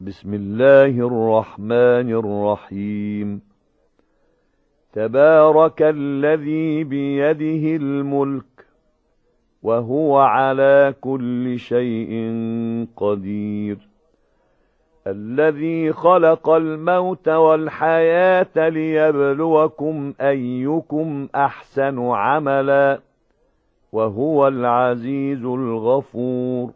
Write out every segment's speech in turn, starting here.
بسم الله الرحمن الرحيم. تبارك الذي بيده الملك وهو على كل شيء قدير، الذي خلق الموت والحياة ليبلوكم أيكم أحسن عملا وهو العزيز الغفور،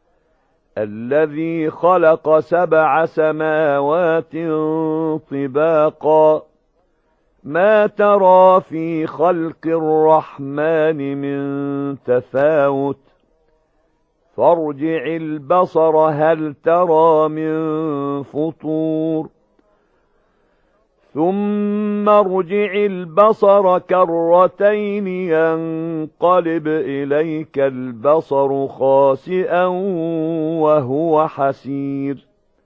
الذي خلق 7 سماوات طباقا ما ترى في خلق الرحمن من تفاوت فارجع البصر هل ترى من فطور ثم ارجع البصر كرتين ينقلب إليك البصر خاسئا وهو حسير،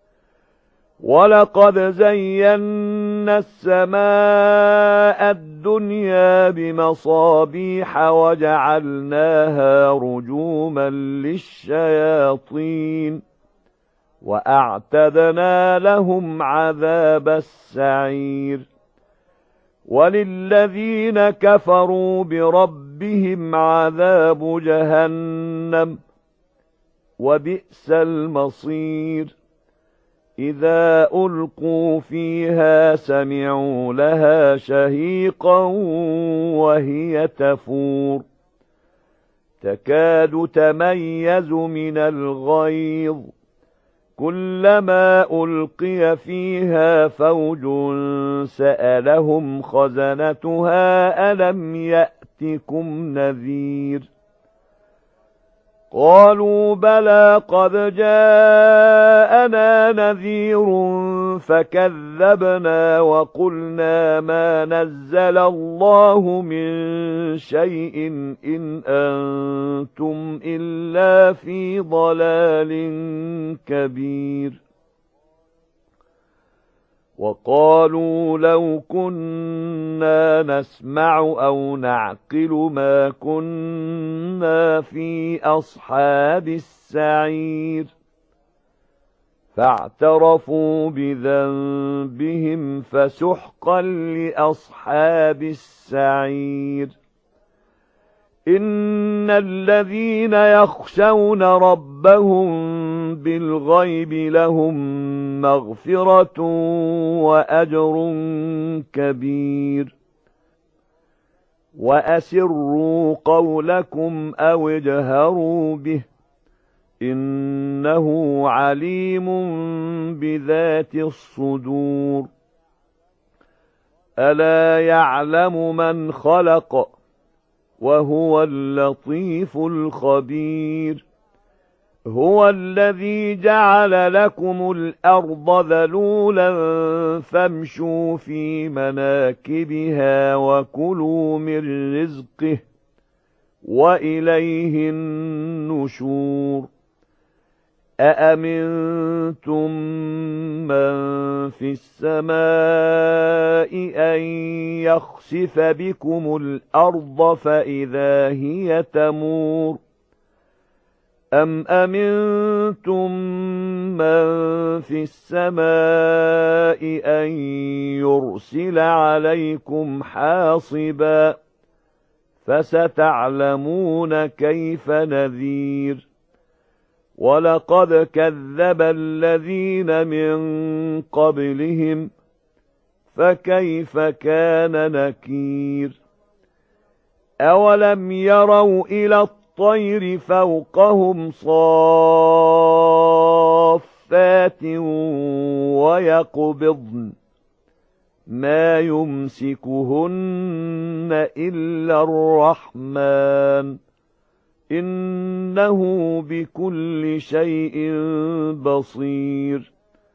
ولقد زينا السماء الدنيا بمصابيح وجعلناها رجوما للشياطين وأعتدنا لهم عذاب السعير، وللذين كفروا بربهم عذاب جهنم وبئس المصير، إذا ألقوا فيها سمعوا لها شهيقا وهي تفور تكاد تميز من الغيظ، كلما ألقي فيها فوج سألهم خزنتها ألم يأتكم نذير، قالوا بلى قد جاءنا نذير فكذبنا وقلنا ما نزل الله من شيء إن أنتم إلا في ضلال كبير، وقالوا لو كنا نسمع أو نعقل ما كنا في أصحاب السعير، فاعترفوا بذنبهم فسحقا لأصحاب السعير، إن الذين يخشون ربهم بالغيب لهم مغفرة وأجر كبير، وأسروا قولكم أو اجهروا به إنه عليم بذات الصدور، ألا يعلم من خلق وهو اللطيف الخبير، هو الذي جعل لكم الأرض ذلولا فامشوا في مناكبها وكلوا من رزقه وإليه النشور، أأمنتم من في السماء أن يخسف بكم الأرض فإذا هي تمور، أم أمنتم من في السماء أن يرسل عليكم حاصبا فستعلمون كيف نذير، ولقد كذب الذين من قبلهم فكيف كان نكير، أولم يروا إلى الطير فوقهم صافات ويقبضن ما يمسكهن إلا الرحمن إنه بكل شيء بصير،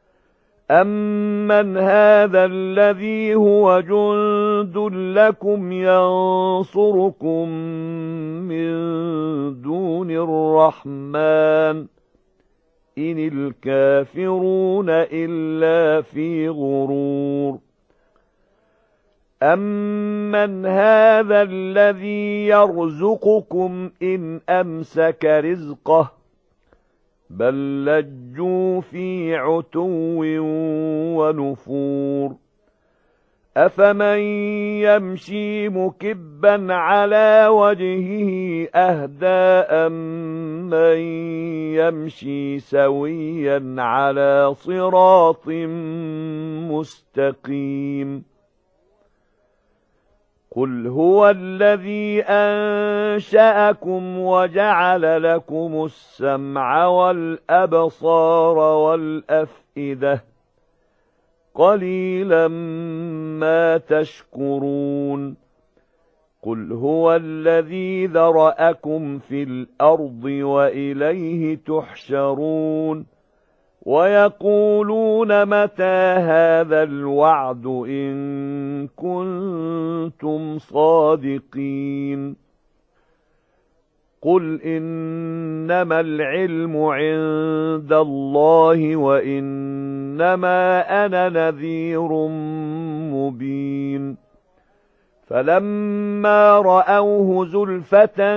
أمن هذا الذي هو جند لكم ينصركم من دون الرحمن إن الكافرون إلا في غرور، أَمَّنْ هَذَا الَّذِي يَرْزُقُكُمْ إِنْ أَمْسَكَ رِزْقَهُ بل لجوا في عتو ونفور أفمن يمشي مكبا على وجهه أهدى أمن يمشي سويا على صراط مستقيم قل هو الذي أنشأكم وجعل لكم السمع والأبصار والأفئدة قليلا ما تشكرون قل هو الذي ذرأكم في الأرض وإليه تحشرون ويقولون متى هذا الوعد إن كنتم صادقين قل إنما العلم عند الله وإنما أنا نذير مبين فلما رأوه زلفة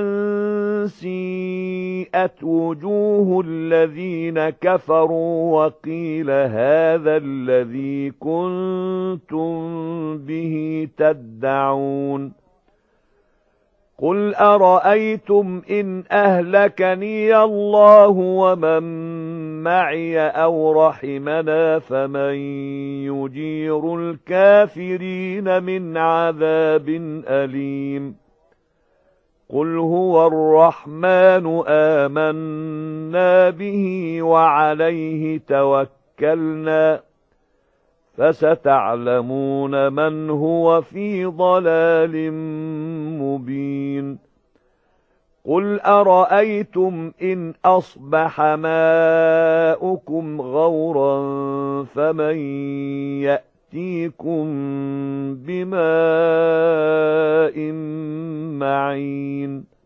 سيئت وجوه الذين كفروا وقيل هذا الذي كنتم به تدعون قل أرأيتم إن أهلكني الله ومن معي أو رحمنا فمن يجير الكافرين من عذاب أليم قل هو الرحمن آمنا به وعليه توكلنا فستعلمون من هو في ضلال مبين قل أرأيتم إن أصبح ماؤكم غورا فمن يأتيكم بماء معين